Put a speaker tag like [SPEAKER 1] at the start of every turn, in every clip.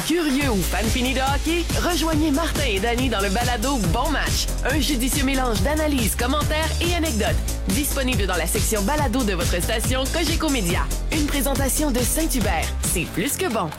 [SPEAKER 1] Curieux ou fan fini de hockey? Rejoignez Martin et Danny dans le balado Bon Match. Un judicieux mélange d'analyses, commentaires et anecdotes. Disponible dans la section balado de votre station Cogeco Média. Une présentation de Saint-Hubert. C'est plus que bon.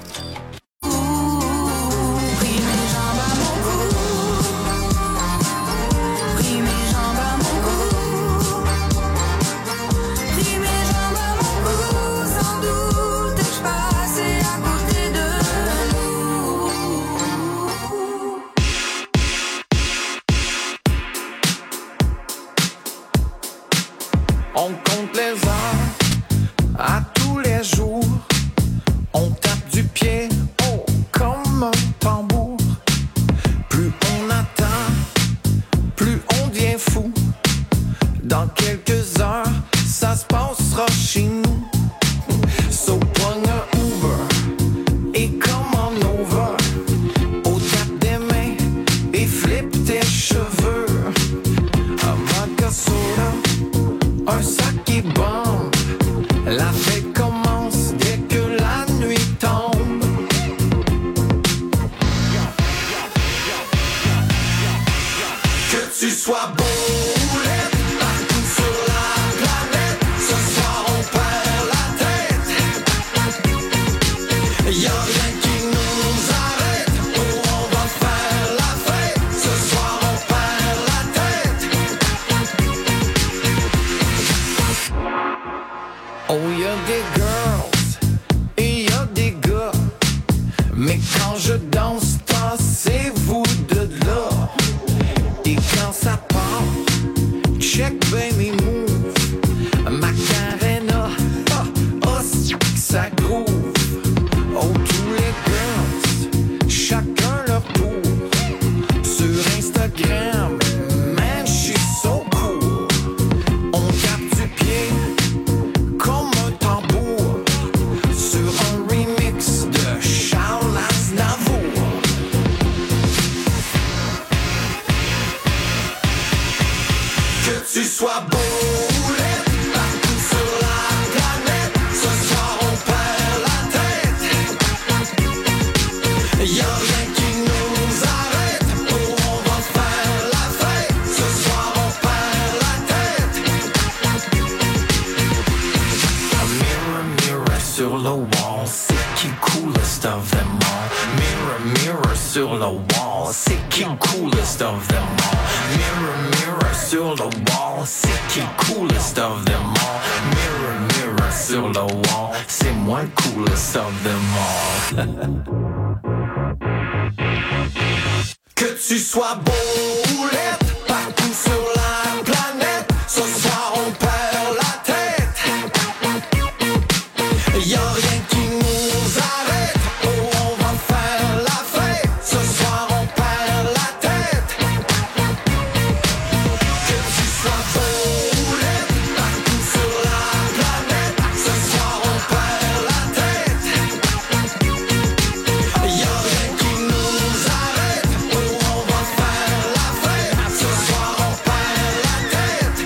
[SPEAKER 2] On compte les heures à tous les jours. On tape du pied, oh, comme un tambour. Plus on attend, plus on devient fou. Dans quelques heures, ça se passera chez nous. So pogne un Uber et commande over. Au tape des mains et flippe tes cheveux. Un vodka soda, un sac qui bombe. La fête commence dès que la nuit tombe. Que tu sois beau ou laid, partout sur la planète, ce soir on perd la tête. Y'a rien qui nous arrête, oh on va faire la fête. Ce soir on perd la tête. Oh, y'a des girls et y'a des gars, mais quand je danse, tassez-vous de là. Et quand ça part, check ben mes moves. Macarena, ça groove. Oh, tous les girls, chacun leur tour. Sur Instagram, man, j'suis so cool. On tape du pied comme un tambour sur un remix de Charles Aznavour. Que tu sois beau ou laid, partout sur la planète, ce soir on perd la tête. Y'a rien qui nous arrête, oh on va faire la fête. Ce soir on perd la tête. Mirror, mirror sur le wall, c'est qui coolest of them all. Mirror, mirror sur le wall, c'est qui coolest of them all. Mirror, mirror sur le wall, c'est qui coolest of them all. Mirror, mirror sur le wall, c'est moi le coolest of them all. Que tu sois beau ou laid, partout sur la planète, ce soir on perd la tête. Y'a rien qui nous arrête, oh on va faire la fête. Ce soir on perd la tête. Que tu sois beau ou laid, partout sur la planète, ce soir on perd la tête. Y'a rien qui nous arrête, oh on va faire la fête. Ce soir on perd la tête.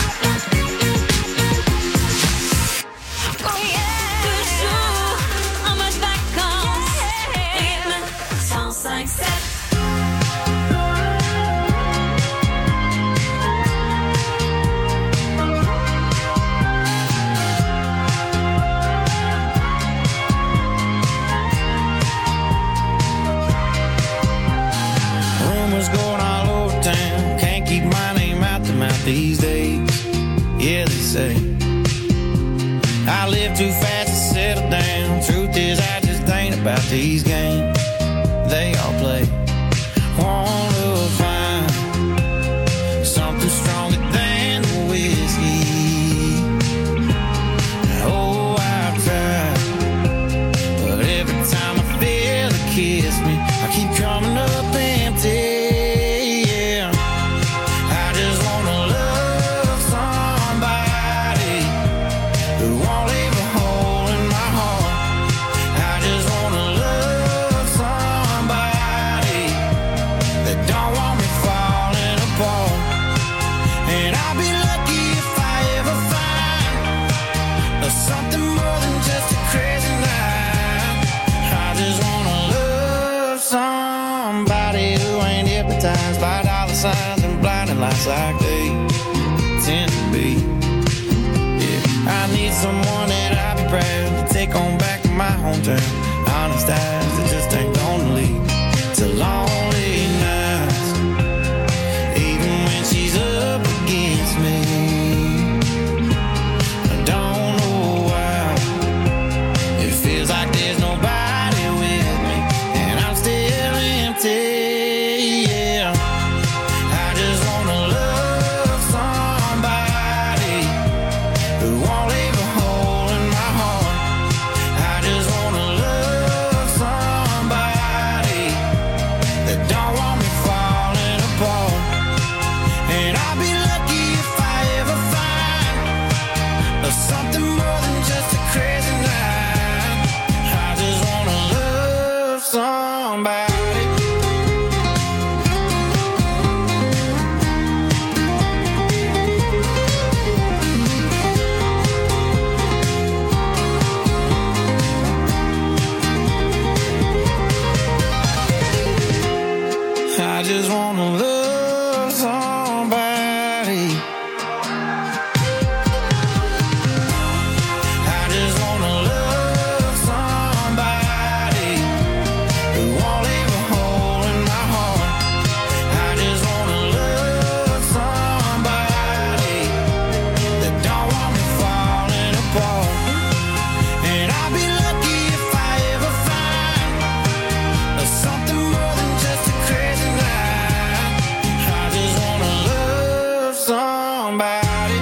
[SPEAKER 3] Toujours en mode vacances. Rythme 105.7.
[SPEAKER 4] Rumors going all over town. Can't keep my name out the mouth these days. Yeah, they say I live too fast to settle down. Truth is, I just ain't about these games they all play. Wanna find something stronger than the whiskey. Oh, I've tried, but every time I feel it kiss me, I keep coming up empty. Yeah, I just wanna love somebody who won't leave a hole in my heart. I just wanna love somebody signs and blinding lights like they tend to be. Yeah, I need someone that I'll be proud to take on back to my hometown. Honest eyes that just ain't gonna lead to lonely nights, even when she's up against me. I don't know why it feels like there's nobody with me, and I'm still empty. Yeah, I just wanna love somebody who won't leave a hole in my heart. I just wanna love somebody that don't want me falling apart. And I'll be lucky if I ever find something more than just a crazy night. I just wanna love somebody. I just wanna love somebody. I just wanna love somebody who won't leave a hole in my heart. I just wanna love somebody that don't want me falling apart. And I'll be lucky if I ever find something more than just a crazy night. I just wanna love somebody.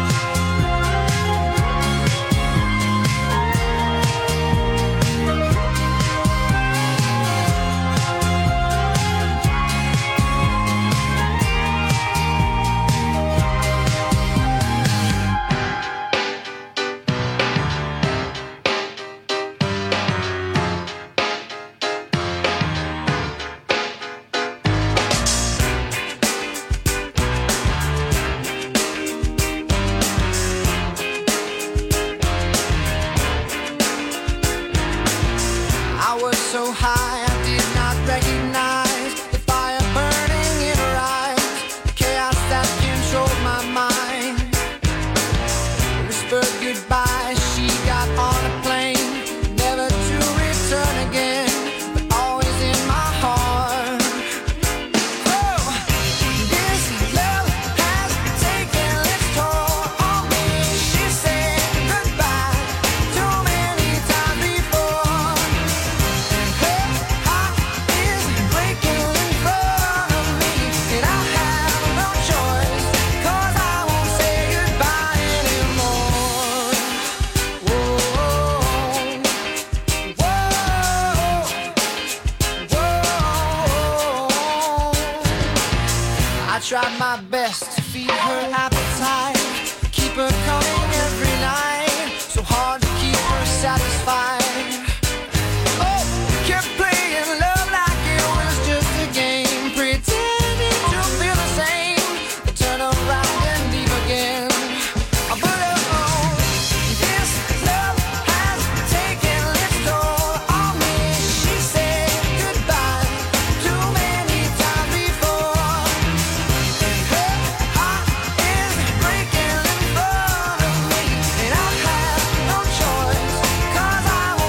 [SPEAKER 4] I was so high, I did not recognize the fire burning in her eyes, the chaos that controlled my mind. Whispered goodbye, she got on a plane, never to return again, but always in my heart. Oh, this love has taken its toll on me. She said goodbye too many times before. Her heart is breaking in front of me, and I have no choice, 'cause I won't say goodbye anymore. Whoa, whoa, whoa. I tried my best to feed her appetite, keep her coming every night, so hard to keep her satisfied. Oh, kept playing love like it was just a game, pretending to feel the same, then turn around and leave again. But oh, this love has taken its toll on me. She said goodbye too many times before. Her heart is breaking in front of me, and I have no choice, 'cause I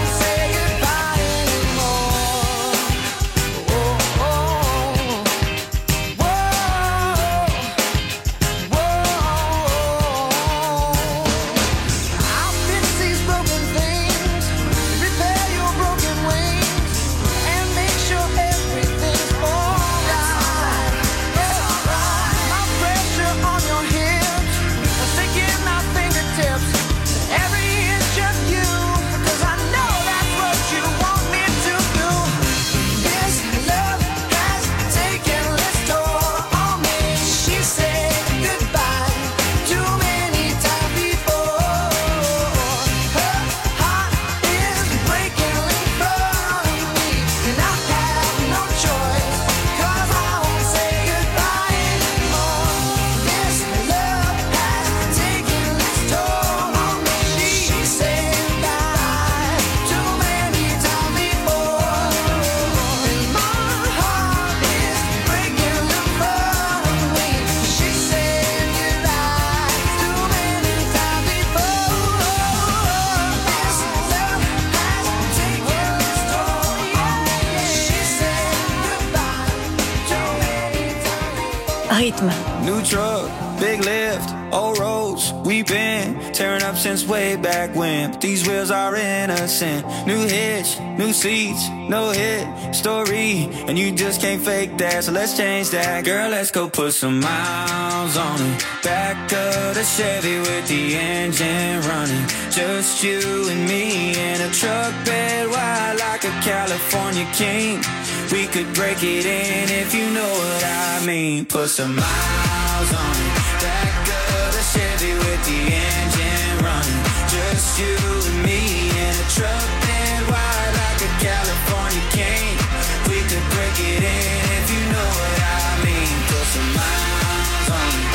[SPEAKER 3] Rythme.
[SPEAKER 4] New truck, big lift, old roads. We've been tearing up since way back when. But these wheels are innocent. New hitch, new seats, no hit story. And you just can't fake that, so let's change that. Girl, let's go put some miles on it. Back of the Chevy with the engine running. Just you and me in a truck bed wide like a California king. We could break it in if you know what I mean. Put some miles on it. Back of the Chevy with the engine running. Just you and me in a truck bed wide like a California king. We could break it in if you know what I mean. Put some miles on it.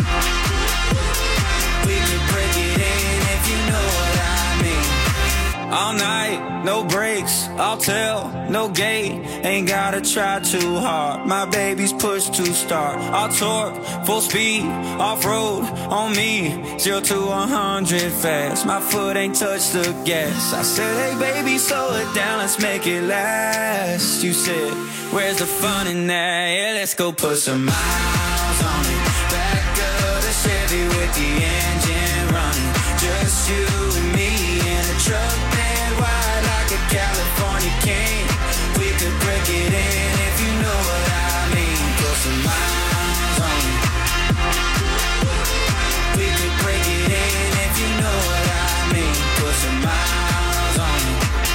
[SPEAKER 4] We could break it in if you know what I mean. All night, no breaks, I'll tell, no gate. Ain't gotta try too hard. My baby's push to start. I'll torque, full speed, off-road on me. 0 to 100 fast. My foot ain't touched the gas. I said, hey baby, slow it down, let's make it last. You said, where's the fun in that? Yeah, let's go put some miles on it. Back of the Chevy with the engine running. Just you and me in a truck bed wide like a California king. We could break it in if you know what I mean. Put some miles on it. We could break it in if you know what I mean. Put some miles on it.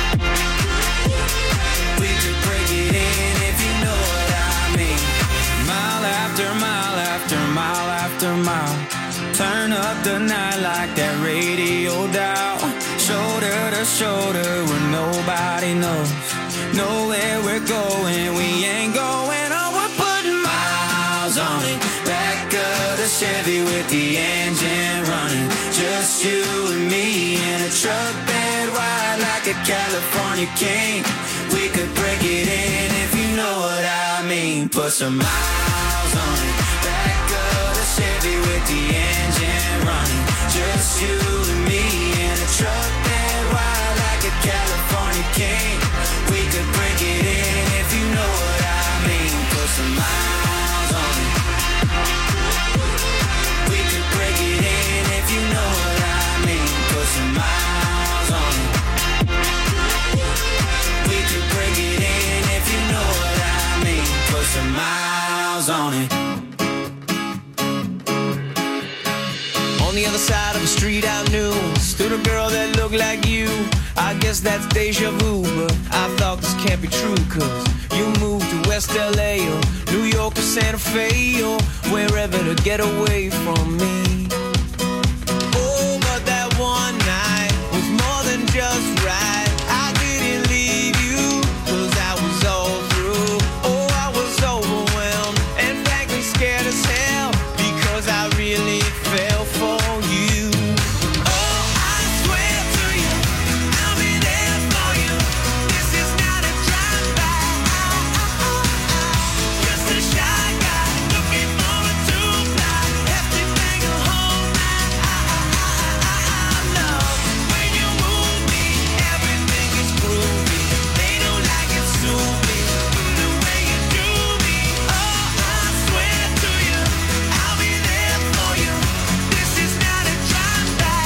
[SPEAKER 4] We could break it in if you know what I mean. Mile after mile after mile after mile. Turn up the night like that radio dial. Shoulder to shoulder where nobody knows. Know where we're going, we ain't going on. We're putting miles on it. Back of the Chevy with the engine running. Just you and me in a truck bed wide like a California king. We could break it in if you know what I mean. Put some miles on it. Back of the Chevy with the engine running. Just you and me in a truck bed wide like a California king. We could break it in if you know what I mean. Put some miles on it. We could break it in if you know what I mean. Put some miles on it. We could break it in if you know what I mean. Put some miles on it. On the other side of the street I knew stood a girl that looked like you. I guess that's deja vu, but I thought this can't be true. Cause you moved to West LA or New York or Santa Fe or wherever to get away from me. Oh, but that one night was more than just right. I didn't leave you cause I was all through. Oh, I was overwhelmed and frankly scared as hell because I really fell for you. Oh, I swear to you, I'll be there for you. This is not a drive-by. Just a shy guy looking for a two-fly. Hefty thing a whole night. Love when you move me, everything is groovy. They don't like it, sue me the way you do me. Oh, I swear to you, I'll be there for you. This is not a drive-by.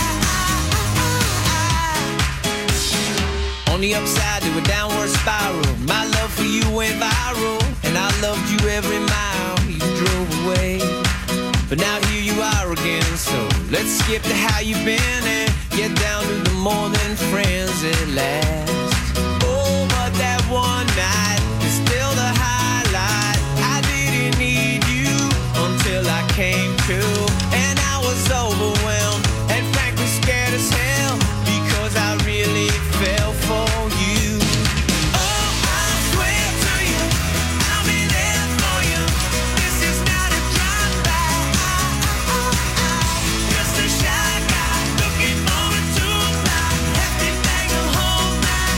[SPEAKER 4] On the upside to a downward spiral, my love for you went viral, and I loved you every mile you drove away. But now here you are again, so let's skip to how you've been and get down to the more than friends at last. Oh, but that one night is still the highlight. I didn't need you until I came to, and I was overwhelmed and frankly scared as hell because I really fell for you. Oh, I swear to you, I'll be there for you. This is not a drive-by. Just a shy guy looking for a two-fly. Hefty thing a whole night.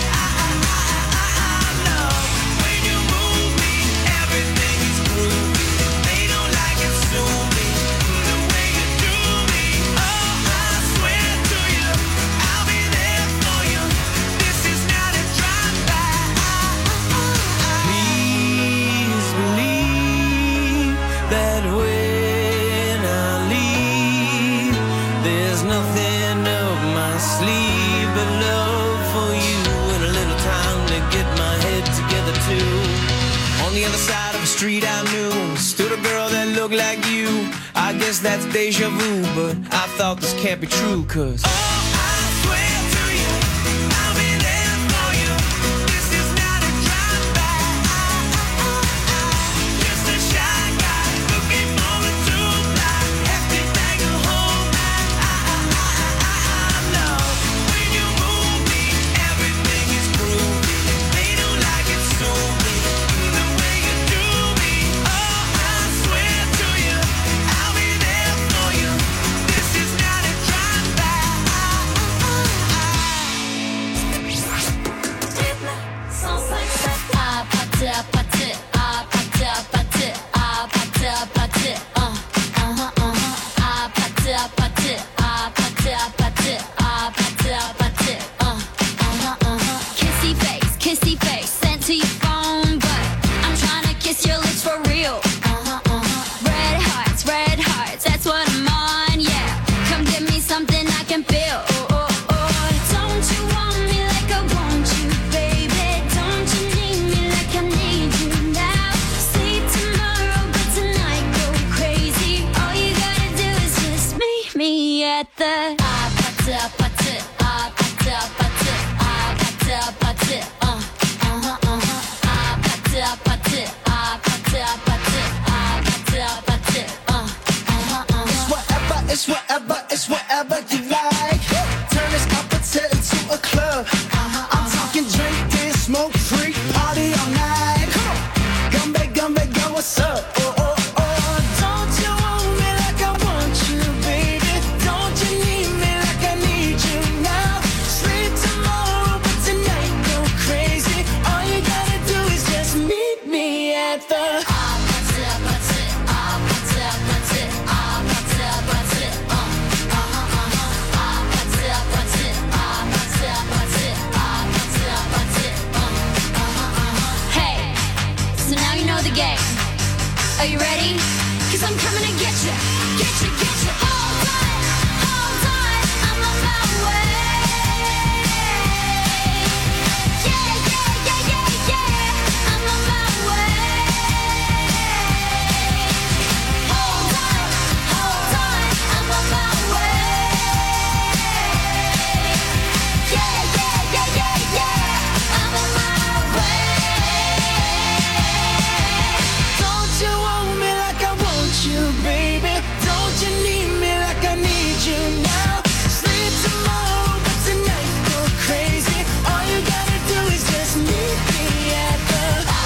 [SPEAKER 4] On the other side of the street I knew stood a girl that looked like you. I guess that's deja vu, but I thought this can't be true, cause
[SPEAKER 2] It's whatever you like. Turn this opposite into a club. I'm talking drink, dance, smoke, freak, party all night. Come on, gumbe, go, what's up? Oh, oh, oh. Don't you want me like I want you, baby? Don't you need me like I need you now? Sleep tomorrow, but tonight go crazy. All you gotta do is just meet me at the
[SPEAKER 3] game. Are you ready? 'Cause I'm coming to get you. Get you, get you. Hold on, I'm on my way. Yeah, yeah, yeah, yeah, yeah. I'm on my way. Hold on, I'm on my way. Yeah, yeah, yeah, yeah, yeah. I'm on my way.
[SPEAKER 2] baby, don't you need me like I need you now? Sleep tomorrow, but tonight go crazy. All you gotta do is just meet me at the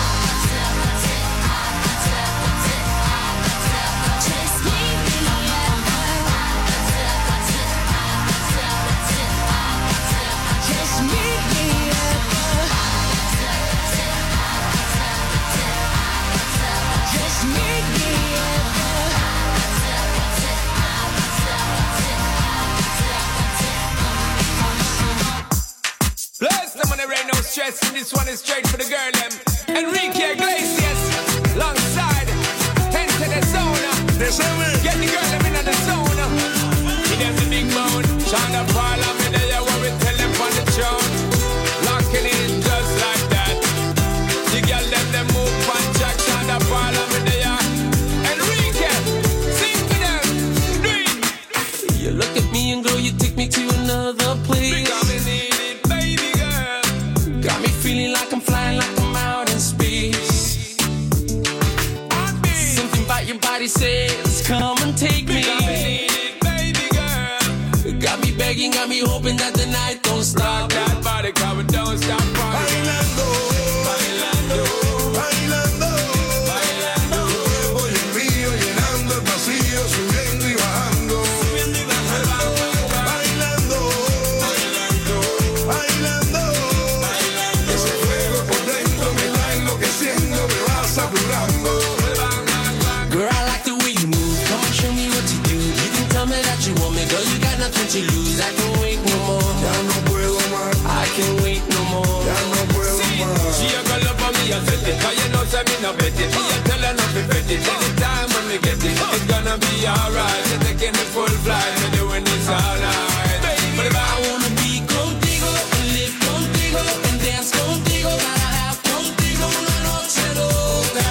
[SPEAKER 2] just meet me at the just meet me at the just meet me at
[SPEAKER 5] Bless them on the rain, no stress. And this one is straight for the girl, them. Enrique Iglesias, alongside 10 to the zone. Get the girl, them in the zone. Give them the big bone. Shine up all of me there, what we tell them on the throne. Locking in just like that. The girl, them move on track. Shine up all of me there. Enrique, sing for them. Do it.
[SPEAKER 6] You look at me and girl, you take me to another place. Feeling like I'm flying, like I'm out in space. Something about your body says, come and take me.
[SPEAKER 5] Baby girl.
[SPEAKER 6] Got me begging, got me hoping that the night don't stop.
[SPEAKER 5] That body cover, don't stop.
[SPEAKER 7] Bailando, bailando, bailando, bailando. Voy en río llenando el vacío, subiendo y bajando. Bailando, bailando, bailando.
[SPEAKER 6] Girl, I like the way you move. Come on, show me what you do. You can tell me that you want me, girl. You got nothing to lose. I can wait no more.
[SPEAKER 7] Ya no puedo más.
[SPEAKER 6] I can wait no more.
[SPEAKER 7] Ya no puedo más.
[SPEAKER 5] She a girl up on me and set it. 'Cause you know say me no bet it. Me a tell her not to bet it. Anytime when me get it, it's gonna be alright. You're taking the full flight. You're doing this all night. But if
[SPEAKER 6] I wanna be contigo and live contigo and dance contigo. Gotta have contigo una noche loca.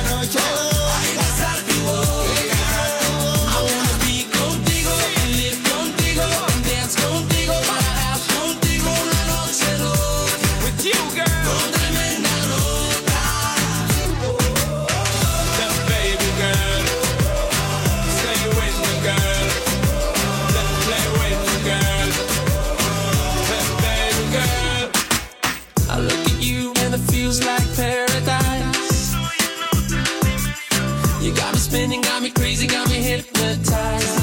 [SPEAKER 6] spinning, got me crazy, got me hypnotized.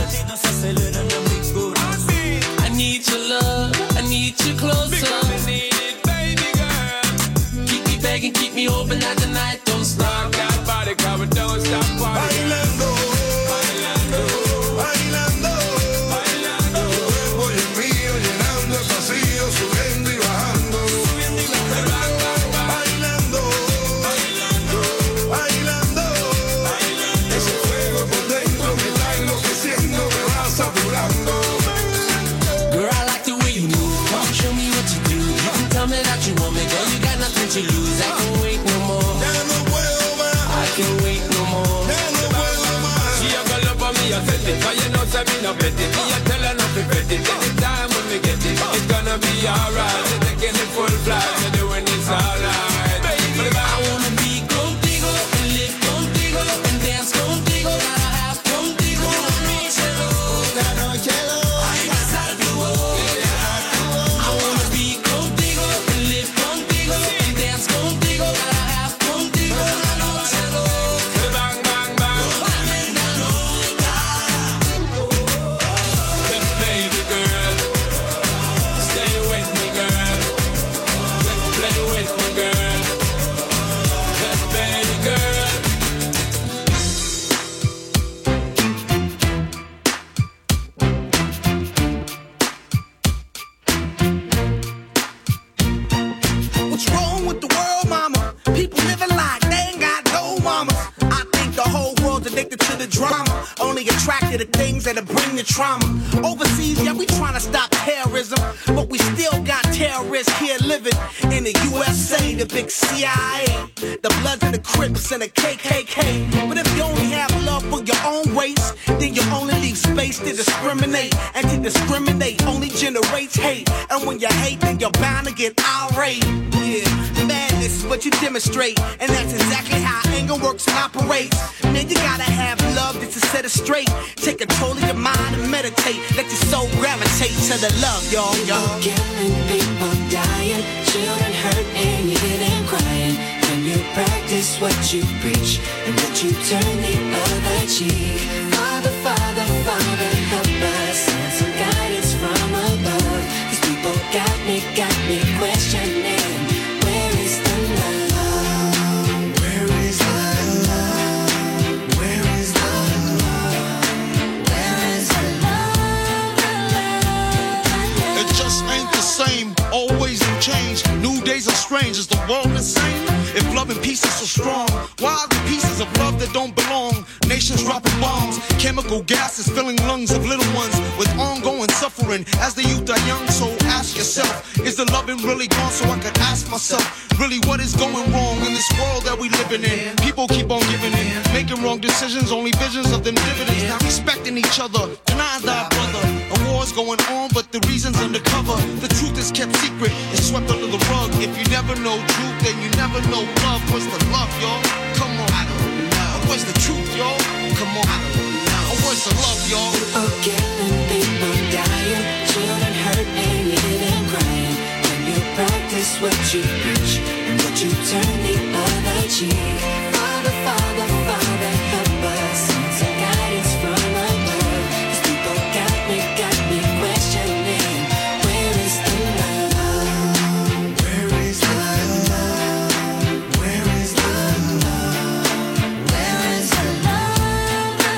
[SPEAKER 6] I need your love, I need you closer.
[SPEAKER 5] Because I need it, baby girl.
[SPEAKER 6] Keep me begging, keep me open, that the night don't stop.
[SPEAKER 5] Rock that body, girl, but don't stop partying.
[SPEAKER 7] Bailando,
[SPEAKER 5] Bailando,
[SPEAKER 7] bailando,
[SPEAKER 5] bailando.
[SPEAKER 7] tu cuerpo y el mío llenando el pasillo, subiendo y bajando.
[SPEAKER 5] Bang, bang, bang.
[SPEAKER 7] Bailando, bailando, ese fuego por dentro me está enloqueciendo, me va saturando.
[SPEAKER 6] Girl, I like the way you move. Come show me what you do. You can tell me that you want me, girl. You got nothing to lose. I can't wait no more.
[SPEAKER 7] Ya no puedo más,
[SPEAKER 6] I can't wait no more.
[SPEAKER 7] ya no puedo más.
[SPEAKER 5] She a go love for me, I set it. Cause you know say me no bet it. Me a tell her not to bet it. Anytime when we get it, it's gonna be alright. We're taking it full flight. We're doing this alright. Baby,
[SPEAKER 6] I wanna be contigo and live contigo and dance contigo. Gotta have contigo una noche loca. Ay, pasar tu boca. I wanna be contigo and live contigo and dance contigo. Gotta have contigo una noche loca.
[SPEAKER 5] bang, bang, bang. Baby girl, stay with me, girl. Play with me, girl. Baby girl.
[SPEAKER 8] What's wrong with the world, mama? People living like they ain't got no mamas. I think the whole world's addicted to the drama, only attracted to things that'll bring the trauma. Overseas, yeah, we trying to stop terrorism, but we still got terrorists here living in the USA, the big CIA, the Bloods and the Crips and the KKK. But if you only have love for your own race, then you only leave space to discriminate, and to discriminate only generates hate. And when you hate, then you're bound to get irate. Yeah, madness is what you demonstrate, and that's exactly how anger works and operates. Man, you gotta have love just to set it straight. Take control of your mind and meditate. Let your soul gravitate to the love, y'all.
[SPEAKER 9] Killing people, dying, children hurt, and you hear them crying. When you practice what you preach, and would you turn the other cheek? Father, Father, Father, help us, send some guidance from above. These people got me questioning. Where is the love? Where is the love? Where is the love? Where is the love? The love?
[SPEAKER 10] It just ain't the same, always in change. New days are strange, is the world insane? If love and peace is so strong, why are the pieces of love that don't belong? Nations dropping bombs, chemical gases filling lungs of little ones with ongoing suffering as the youth are young. So ask yourself, is the loving really gone? So I could ask myself, really what is going wrong in this world that we living in? People keep on giving in, making wrong decisions, only visions of them dividends. Not respecting each other, denying thy brother. A war's going on, but the reason's undercover. The truth is kept secret, it's swept under the rug. If you never know truth, then you never know love. Where's the love, y'all? Come on, I don't know. Where's the truth, y'all? Come on, I don't know. Where's the love, y'all?
[SPEAKER 9] People killing, people dying, children hurt, and you hear them crying. When you practice what you preach, and would you turn the other cheek? Father, Father, Father, help us, send some guidance from above. These people got me questioning. Where is the love? Where is the love? Where is the love? Where is the love? The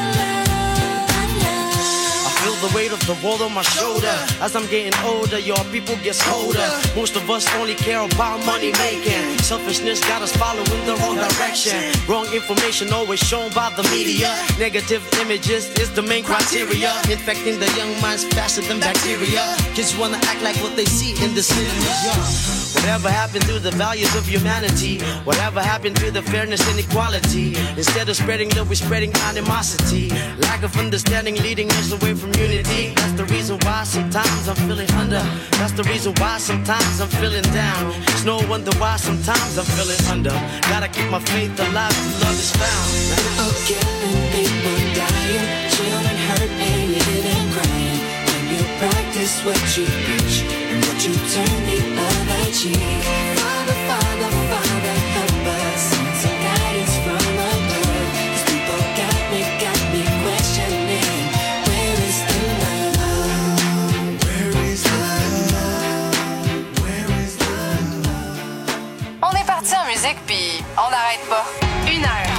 [SPEAKER 9] love?
[SPEAKER 11] I feel the weight of the world on my shoulder. As I'm getting older, your people get colder. Most of us only care about money making. Selfishness got us following the wrong direction. Wrong information always shown by the media. Negative images is the main criteria. Infecting the young minds faster than bacteria. Kids wanna act like what they see in the cinema. Whatever happened to the values of humanity? Whatever happened to the fairness and equality? Instead of spreading love, we're spreading animosity. Lack of understanding leading us away from unity. That's the reason why sometimes I'm feeling under. That's the reason why sometimes I'm feeling down. It's no wonder why sometimes I'm feeling under. Gotta keep my faith alive till love is found.
[SPEAKER 9] People killing, people dying, children hurt, and you hear them crying. When you practice what you preach, and would you turn the other cheek? Father, Father, Father, help us, send some guidance from above. These people got me
[SPEAKER 1] s'arrête pas. 1 heure.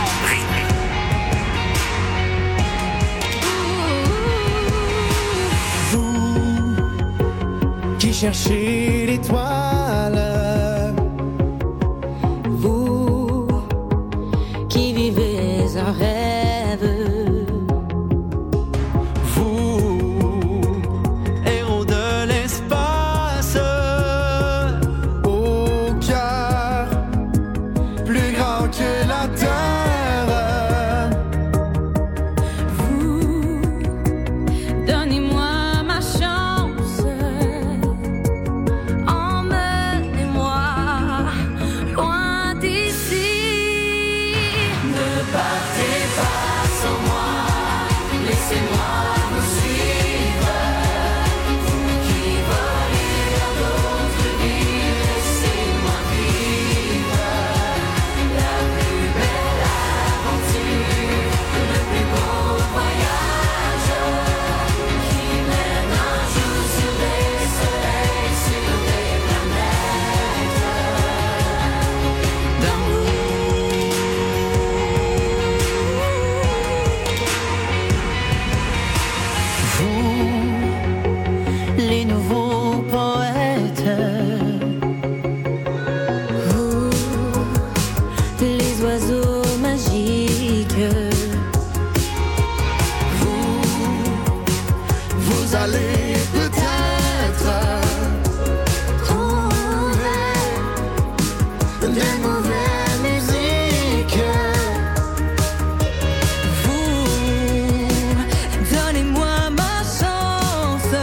[SPEAKER 2] Vous qui cherchez l'étoile,
[SPEAKER 9] Vous qui vivez un rêve,
[SPEAKER 2] vous, héros de l'espace, au cœur plus grand que la terre.
[SPEAKER 9] vous, donnez-moi ma chance, emmenez-moi loin d'ici. Ne partez pas sans moi, laissez-moi vous suivre. Vous qui volez vers d'autres vies, laissez-moi vivre la plus belle aventure, le plus beau voyage qui mène un jour sur des soleils, sur des planètes d'amour.
[SPEAKER 2] Vous,
[SPEAKER 9] Les nouveaux poètes, vous, les oiseaux magiques,
[SPEAKER 2] vous allez peut-être trouver des nouvelles musiques.
[SPEAKER 9] vous, donnez-moi ma chance.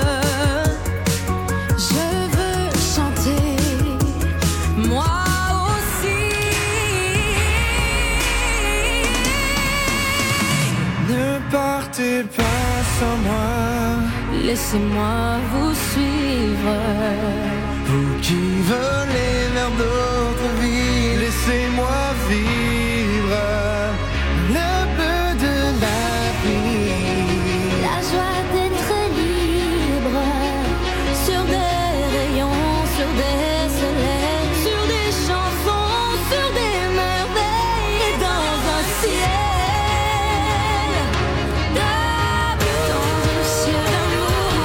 [SPEAKER 9] Je veux chanter, moi aussi.
[SPEAKER 2] Ne partez pas sans moi,
[SPEAKER 9] Laissez-moi vous suivre.
[SPEAKER 2] vous qui volez vers d'autres vies, laissez-moi vivre le bleu de la vie.
[SPEAKER 9] La joie d'être libre, sur des rayons, sur des soleils, sur des chansons, sur des merveilles, et dans un ciel d'amour, dans un ciel d'amour.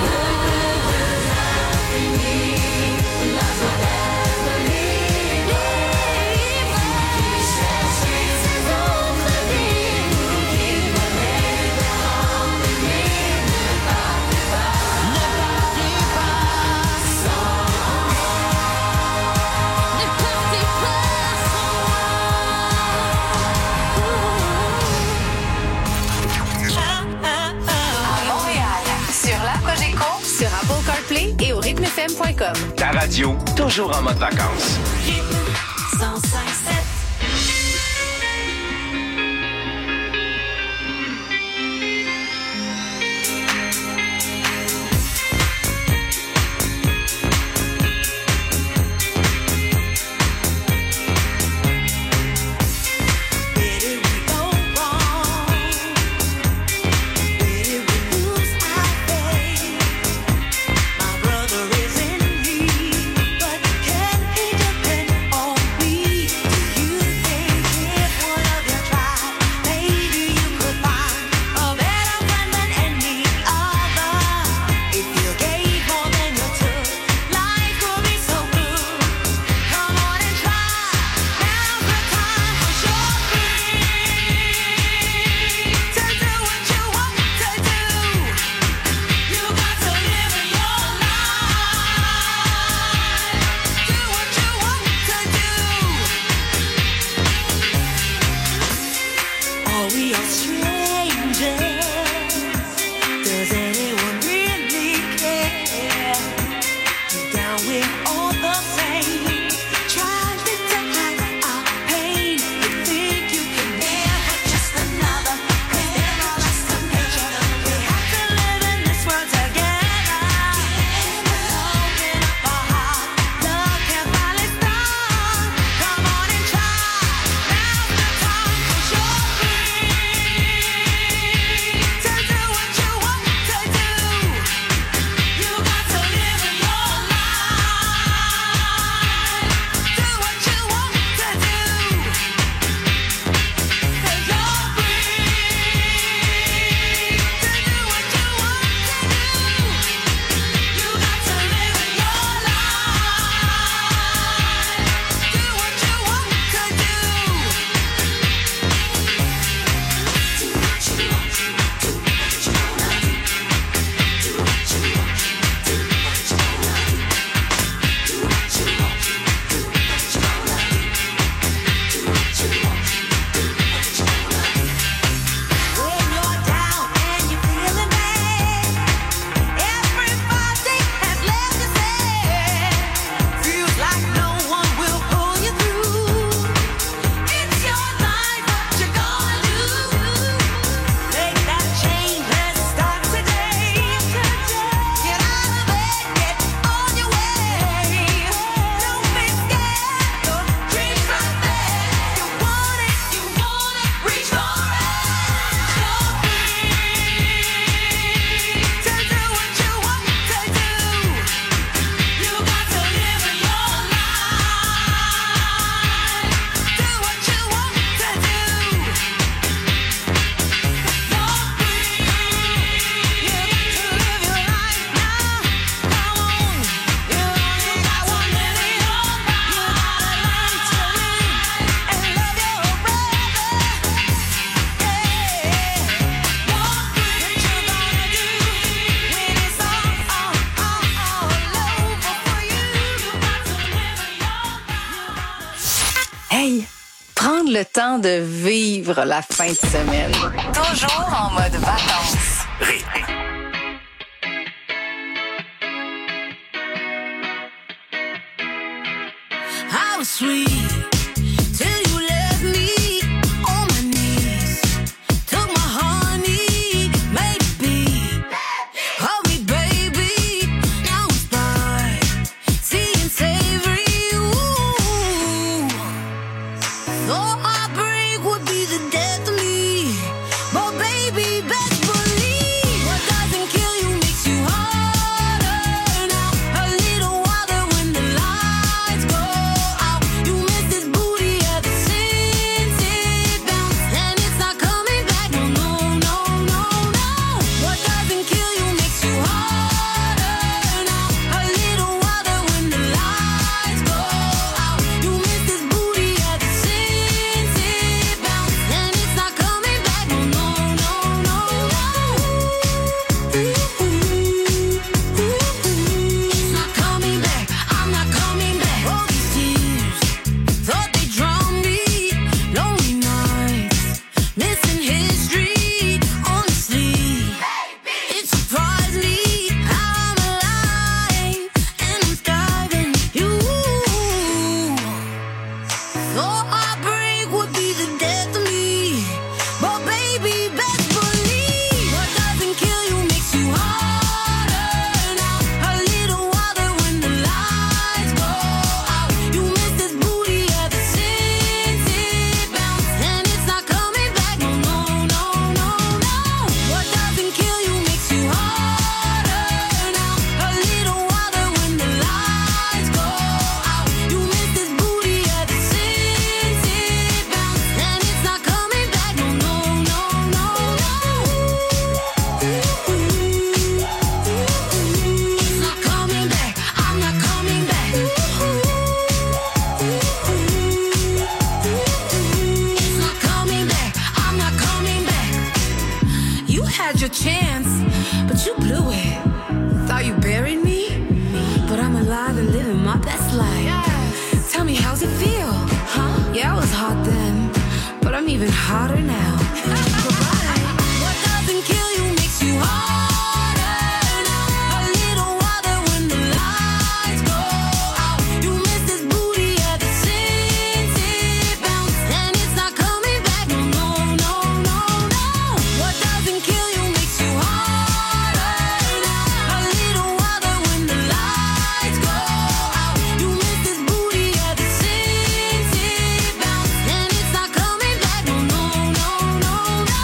[SPEAKER 9] La joie d'être libre, qui cherche ses autres vies, qui volait dans le nuit. Ne partez pas sans moi. Ne partez pas
[SPEAKER 1] À Montréal, sur la Cogeco, sur Apple CarPlay et au rythmefm.com.
[SPEAKER 12] Ta radio, toujours en mode vacances.
[SPEAKER 9] 105.7. Where did we go wrong? Where did we lose our faith? My brother is in need, but can he depend on me? Do you think if one of you tried, maybe you could find a better friend than any other? If you gave more than you took, life would be so good. Come on and try. Now's the time for sure to do what you want to do. You got to live in your life. Do what you want to do. Are we all strangers? Does anyone really care? Deep down we're all the same. Trying to hide our pain. You think you can bear with just another? Never just a nature. We have to live in this world together. Open up our heart. Love can finally start. Come on and try. Now's the time for sure.
[SPEAKER 13] le temps de vivre la fin de semaine. Toujours en mode vacances.
[SPEAKER 12] Rythme.
[SPEAKER 3] How sweet till you left me on my knees. Took my honey, made it be. Hold me, baby. Now it's by tea and savory. Ooh. Thought heartbreak would be the death of me, but baby, best believe what doesn't kill you makes you harder. Now a little water when the lights go out. You miss this booty ever since it bounced, and it's not coming back. No, no, no, no, no. What doesn't kill you makes you harder. Now a little water when the lights go out. You miss this booty ever since it bounced, and it's not coming back. No, no, no, no, no. It's not coming back. I'm not coming back. All these tears thought they drowned me. Lonely nights, missing history. Honestly, it surprised me how I'm alive and I'm thriving. You thought heartbreak would be the death of me, but baby, best believe what doesn't kill you makes you harder. Now a little water when the lights go out. You miss this booty ever since it bounced, and it's not coming back. No, no, no, no, no. What doesn't kill you makes you harder. Now a little water when the lights go out. You miss this booty ever since it bounced, and it's not coming back. No, no, no, no, no. It's not coming back. I'm not coming back. It's not coming back. I'm not coming back. You had your chance, but you blew it. Thought you buried me, but I'm alive and living my best life. Tell me, how's it feel? Huh? Yeah, I was hot then, but I'm even hotter now. Goodbye. What doesn't kill you makes you harder. Now a little water when the lights go out. You miss this booty ever since it bounced, and it's not coming back. No, no, no, no, no. What doesn't kill you makes you harder. Now a little water when the lights go out. You miss this booty ever since it bounced, and it's not coming back. No, no, no, no, no.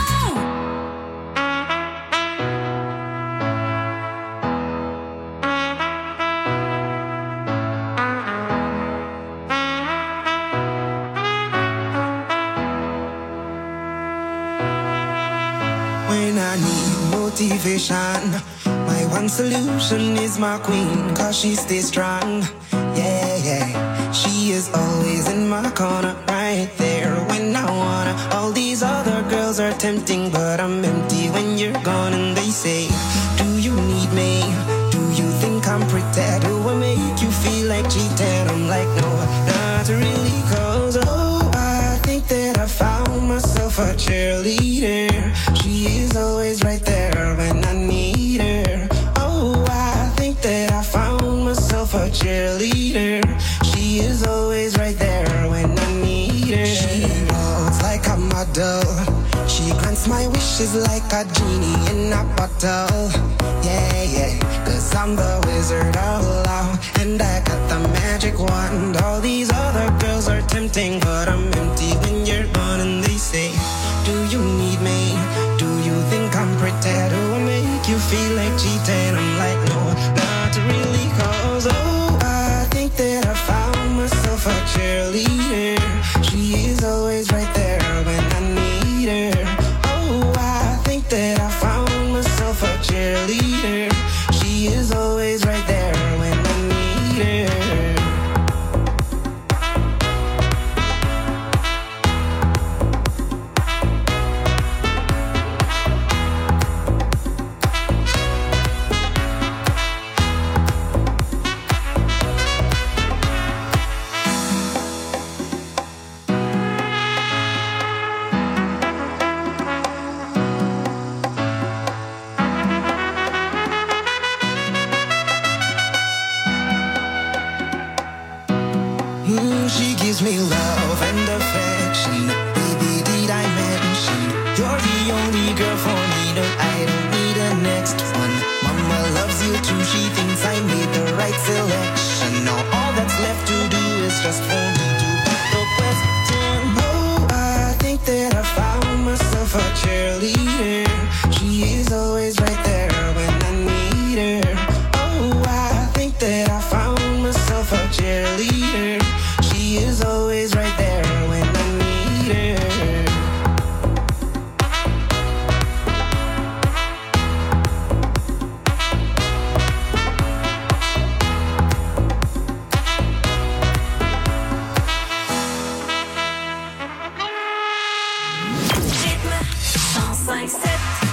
[SPEAKER 14] When I need motivation, my one solution is my queen, cause she stays strong. Yeah, yeah. She is always in my corner, right there when I wanna. All these other girls are tempting, but I'm empty when you're gone. And they say, do you need me? Do you think I'm pretty? Do I make you feel like cheating? I'm like, no, not really, cause oh, I think that I found myself a cheerleader. She is always right there when I need her. Oh, I think that I found myself a cheerleader. She is always right there when I need her. She walks like a model. She grants my wishes like a genie in a bottle. Yeah, yeah, cause I'm the wizard of love, and I got the magic wand. All these other girls are tempting, but I'm empty when you're gone. And they say, do you need me? Do you think I'm pretty? Do I make you feel like cheating? I'm like, no, not really, cause oh, I think that I found myself a cheerleader. She is always right there when I need her. Oh, I think that I found myself a cheerleader. She is always right there when I need her.
[SPEAKER 3] 105.7.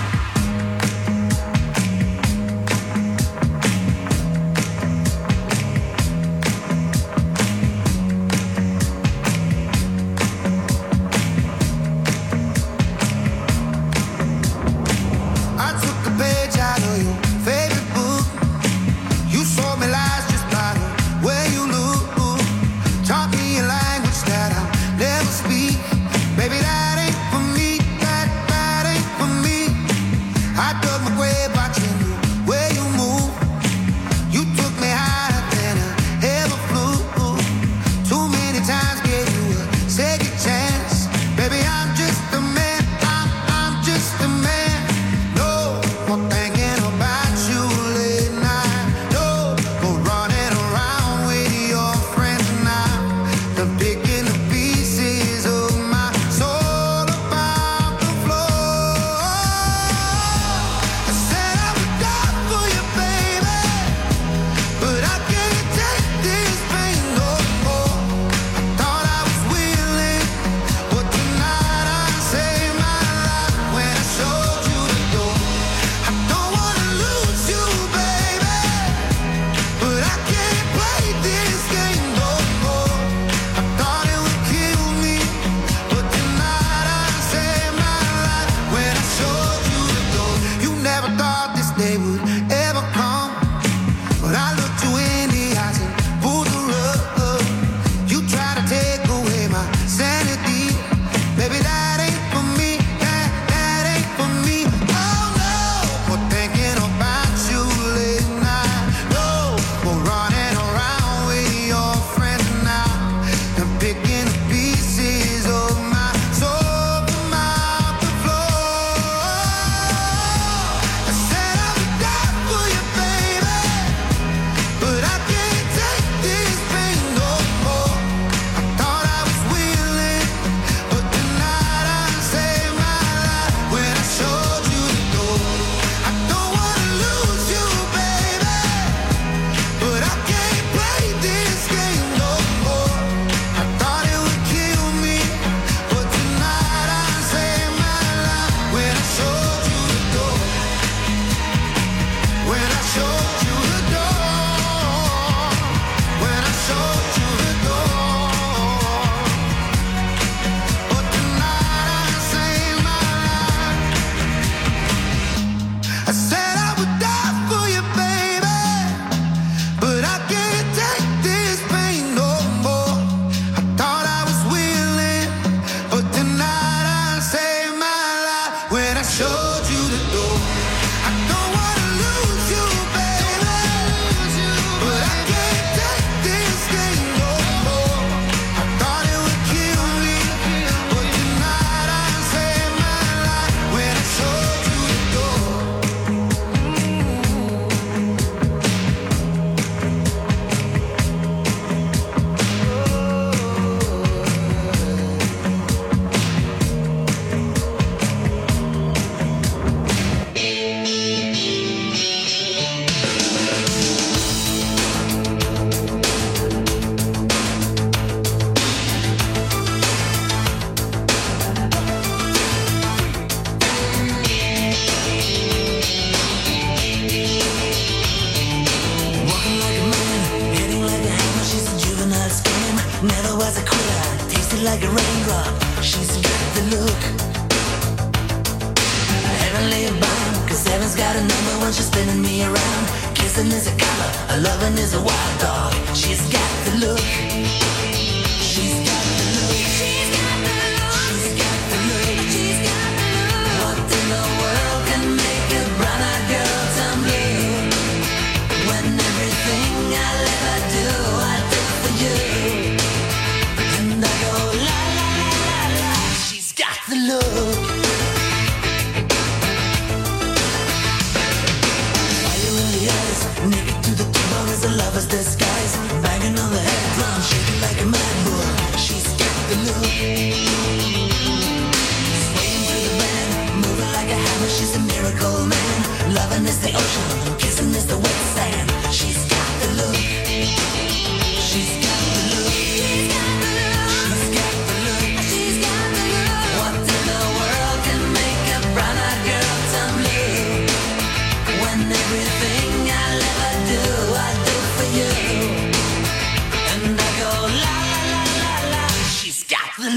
[SPEAKER 14] I took a page out of your favorite book. You showed me lies just by the way you look. Taught me a language that I'll never speak. Baby, that ain't for me. That ain't for me. I dug my grave watching the way you move. You took me higher than I ever flew. Too many times gave you a second chance. Baby, I'm just a man. I'm just a man. No more thinking about you late night. No more running around with your friends now. They're picking the pieces of my soul about the floor. I said I would die for you, baby, but I can't take this pain no more. I thought I was willing, but tonight I saved my life when I showed you the door. I don't wanna lose you, baby, but I can't play this game no more. I thought it would kill me, but tonight I saved my life when I showed you the door. You never thought this day would ever come, but I looked you in the eyes and pulled the rug. You try to take away my sanity. Baby, that ain't for me. That ain't for me. Oh no, more thinking about you late night. No more running around with your friends now. They're picking the pieces of my soul from out the floor. I said I would die for you, baby, but I can't take this pain no more. I thought I was willing, but tonight I saved my life when I showed you the door. I don't wanna lose you, baby, but I can't play this game no more. I thought it would kill me, but tonight I saved my life when I showed you the door. When I showed you the door. When I showed you the door. But tonight I saved my life. I said I would die for you, baby, but I can't take this pain no more. I thought I was willing, but tonight I saved my life when I showed you the door. I don't wanna lose you, baby, but I can't take this game no more. I thought it would kill me, but tonight I saved my life when I showed you the door.
[SPEAKER 3] Walking like a man, hitting like a hammer. She's a juvenile scam. Never was a quitter, tasted like a raindrop. She's got the look. Heavenly bound, 'cause heaven's got a number when she's spinning me around. Kissing is a color, a loving is a wild dog. She's got the look. She's got the look. She's got the look. She's got the look. She's got the look. What in the world can make a brown-eyed girl turn blue? When everything I'll ever do, I do for you. And I go la la la la la. She's got the look. Fire in the eyes, naked to the bone is a lover's disguise. Banging on the head drum, shaking like a mad bull. She's got the look. Swaying through the band, moving like a hammer. She's a miracle man. Loving is the ocean, kissing is the wet sand. She's got the look. She's got the look. She's got the look. She's got the look. She's got the look. What in the world can make a brown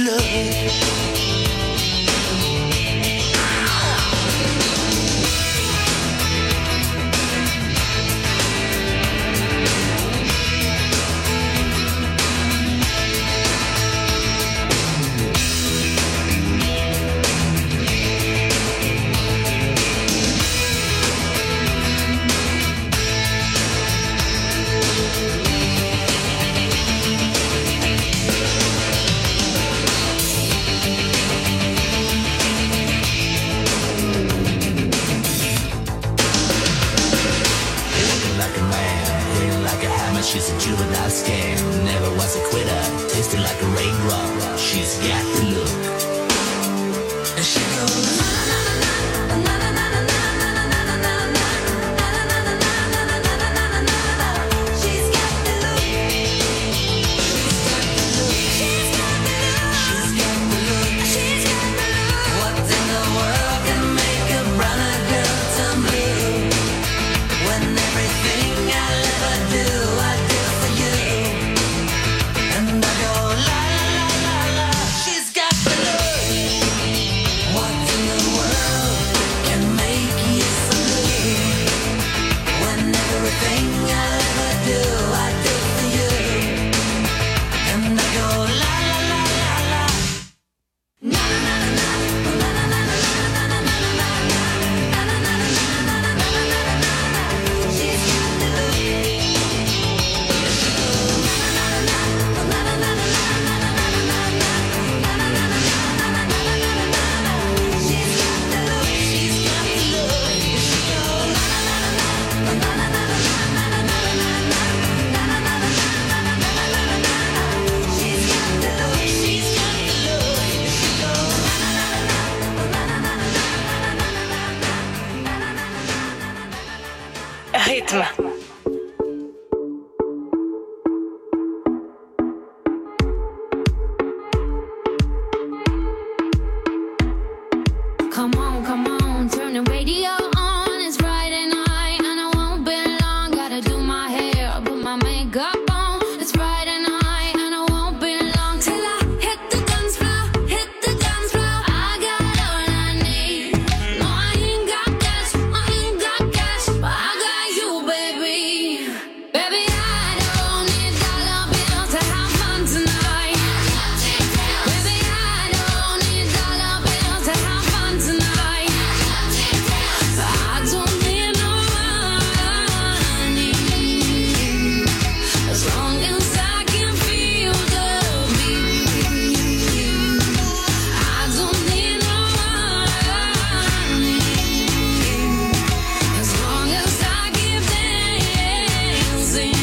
[SPEAKER 9] look.
[SPEAKER 15] She's a juvenile scam, never was a quitter, tasted like a raindrop. She's got the look. And she goes,
[SPEAKER 1] Rythme.
[SPEAKER 3] Come on, turn the radio on. It's Friday night and I won't be long. Gotta do my hair, put my makeup on. It's Friday night and I won't be long till I hit the dance floor, hit the dance floor. I got all I need. No, I ain't got cash, but I got you, baby. Baby, I don't need dollar bills to have fun tonight. Baby, I don't need dollar bills to have fun tonight. I don't need no money as long as I can feel the beat. I don't need no money as long as I keep dancing.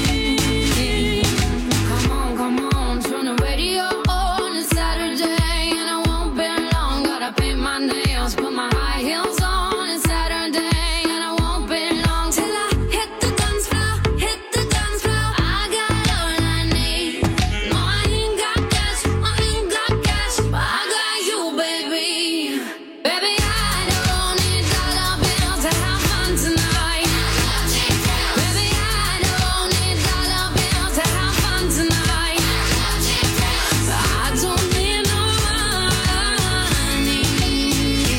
[SPEAKER 3] Come on, turn the radio on. It's Saturday and I won't be long. Gotta paint my nails, put my high heels on. It's Saturday and I won't be long till I hit the dance floor, hit the dance floor. I got all I need. No, I ain't got cash, but I got you, baby. Baby, I don't need dollar bills to have fun tonight. Baby, I don't need dollar bills to have fun tonight. I don't need no money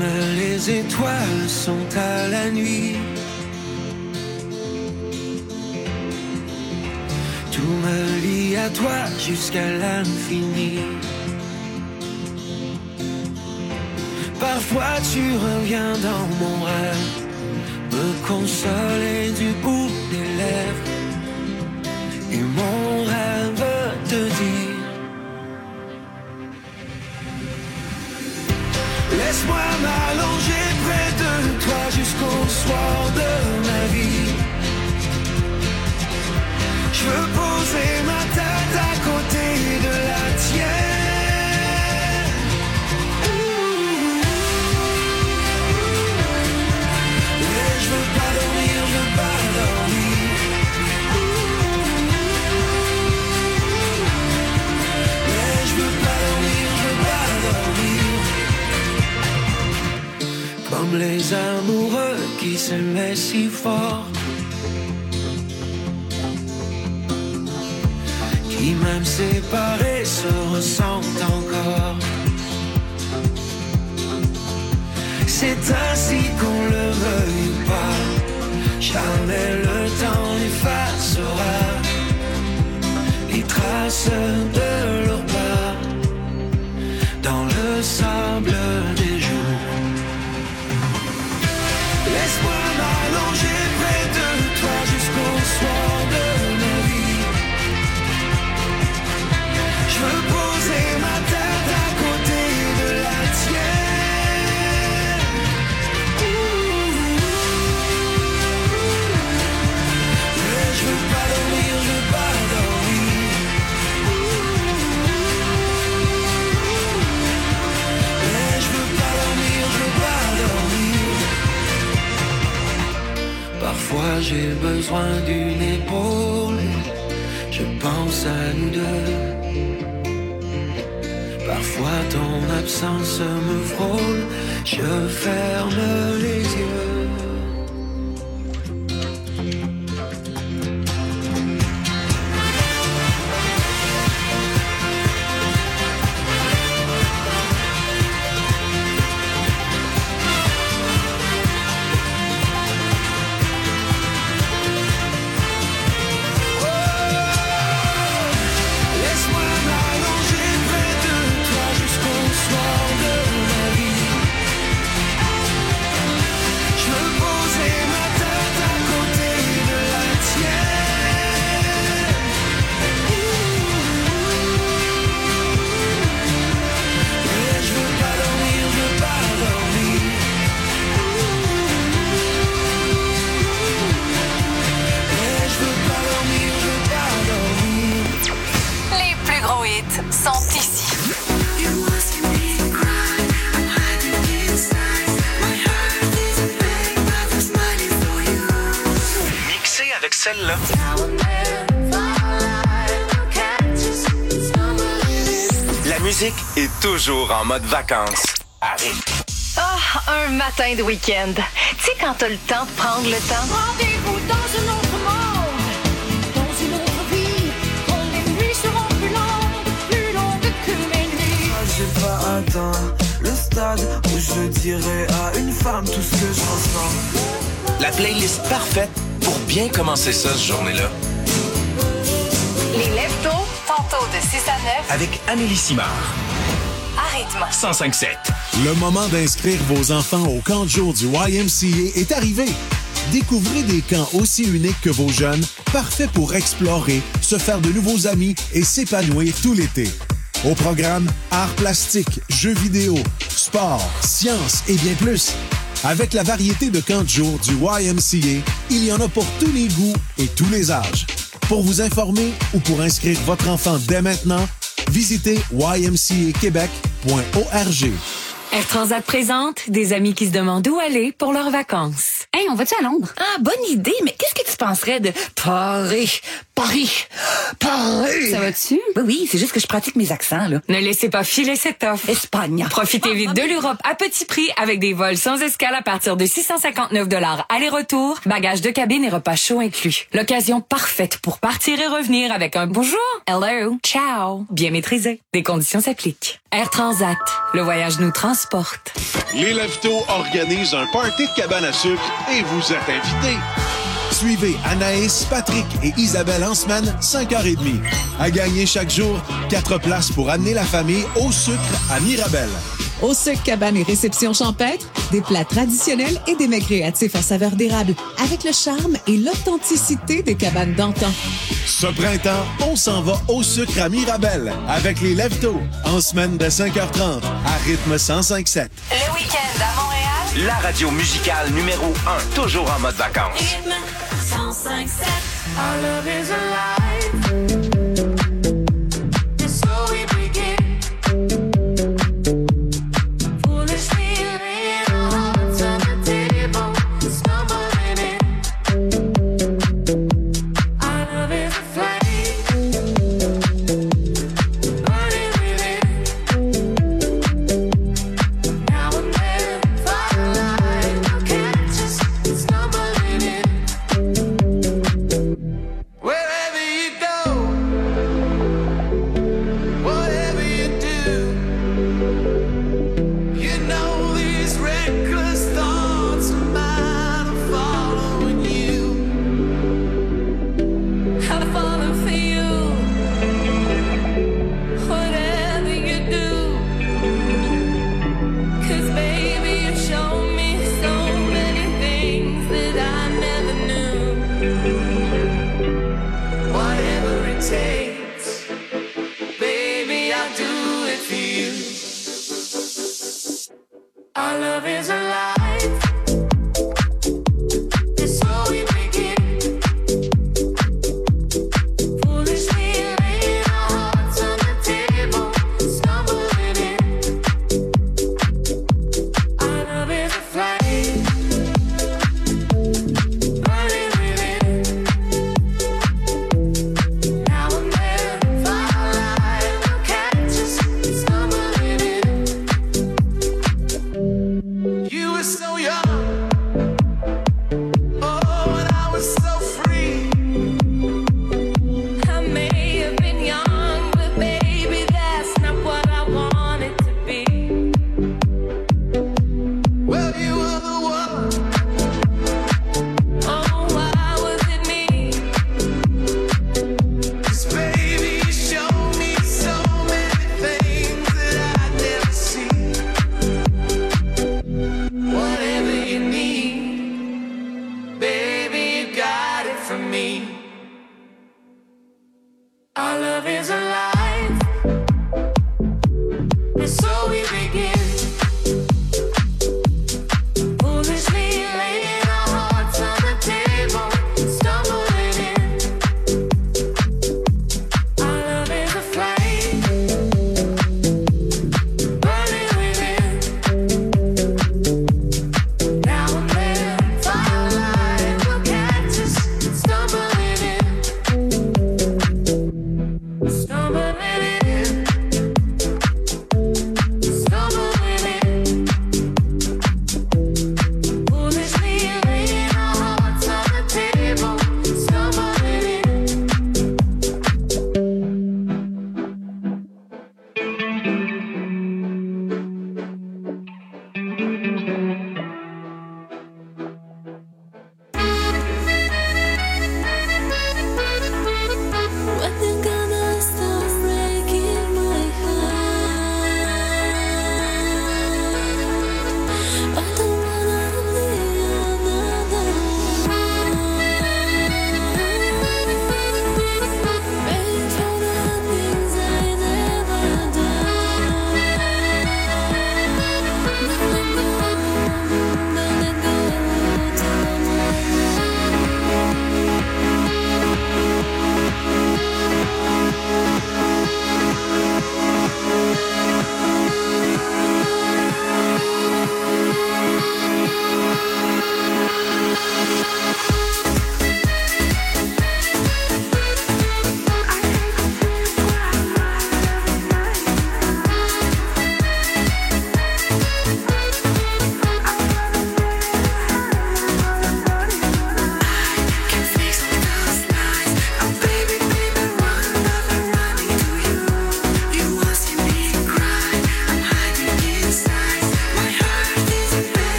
[SPEAKER 16] Comme les étoiles sont à la nuit, tout me lie à toi jusqu'à l'infini. Parfois tu reviens dans mon rêve, me consoler du bout des lèvres, et mon rêve te dire: laisse-moi m'allonger près de toi jusqu'au soir de ma vie. Je veux poser ma tête à côté de la tienne. Mais je veux pas dormir, je veux pas dormir. Mais je veux pas dormir, je veux pas dormir. Comme les amoureux qui s'aimaient si fort, qui même séparés se ressentent encore. C'est ainsi qu'on le veuille ou pas, jamais le temps n'effacera les traces de leur pas dans le sable des jours. Laisse-moi m'allonger près de toi jusqu'au soir de ma vie. Je veux poser ma tête à côté de la tienne. Mais je veux pas dormir, je veux pas dormir. Mais je veux pas dormir, je veux pas dormir. Parfois j'ai besoin d'une épaule, je pense à nous deux. Parfois ton absence me frôle, je ferme les yeux.
[SPEAKER 13] Sont ici.
[SPEAKER 12] Mixé avec celle-là. La musique est toujours en mode vacances. Arrive.
[SPEAKER 13] Un matin de week-end. Tu sais, quand t'as le temps de prendre le temps.
[SPEAKER 3] Rendez-vous dans un autre monde, dans une autre vie, quand les nuits seront plus longues que mes nuits.
[SPEAKER 16] J'ai pas atteint le stade où je dirais à une femme tout ce que je ressens.
[SPEAKER 12] La playlist parfaite pour bien commencer ça, cette journée-là.
[SPEAKER 13] Les lève-tôt, tantôt de 6 à 9.
[SPEAKER 12] Avec Amélie Simard.
[SPEAKER 13] À rythme.
[SPEAKER 12] 105.7.
[SPEAKER 17] Le moment d'inscrire vos enfants au camp de jour du YMCA est arrivé. Découvrez des camps aussi uniques que vos jeunes, parfaits pour explorer, se faire de nouveaux amis et s'épanouir tout l'été. Au programme, arts plastiques, jeux vidéo, sport, sciences et bien plus. Avec la variété de camps de jour du YMCA, il y en a pour tous les goûts et tous les âges. Pour vous informer ou pour inscrire votre enfant dès maintenant, visitez ymcaquebec.org.
[SPEAKER 18] Air Transat présente des amis qui se demandent où aller pour leurs vacances.
[SPEAKER 19] Hey, on va-tu à Londres? Ah, bonne idée, mais qu'est-ce que tu penserais de Paris? Ça va-tu? Oui, c'est juste que je pratique mes accents, là.
[SPEAKER 18] Ne laissez pas filer cette offre.
[SPEAKER 19] Espagne.
[SPEAKER 18] Profitez vite de l'Europe à petit prix avec des vols sans escale à partir de 659 $ aller-retour, bagages de cabine et repas chauds inclus. L'occasion parfaite pour partir et revenir avec un bonjour, hello, ciao, bien maîtrisé. Des conditions s'appliquent. Air Transat. Le voyage nous transporte.
[SPEAKER 17] Les Leftos organisent un party de cabane à sucre et vous êtes invités. Suivez Anaïs, Patrick et Isabelle en semaine, 5h30. À gagner chaque jour, 4 places pour amener la famille au sucre à Mirabel.
[SPEAKER 20] Au sucre, cabane et réception champêtre, des plats traditionnels et des mets créatifs à saveur d'érable, avec le charme et l'authenticité des cabanes d'antan.
[SPEAKER 17] Ce printemps, on s'en va au sucre à Mirabel avec les Leftos, en semaine de 5h30, à rythme 105.7.
[SPEAKER 1] Le week-end à Montréal,
[SPEAKER 12] La radio musicale numéro 1, toujours en mode vacances.
[SPEAKER 3] Rythme 105.7. Our love is alive. And so we begin. Foolishly laying our hearts on the table, stumbling in. Our love is a flame, burning within. Now and then, firelight will catch us, stumbling in. Wherever you go, whatever you do, you know these reckless thoughts of mine are following you. I'm falling for you. Whatever you do, 'cause baby you show me so many things that I never knew. Whatever it takes, baby, I'll do it for you. Our love is alive.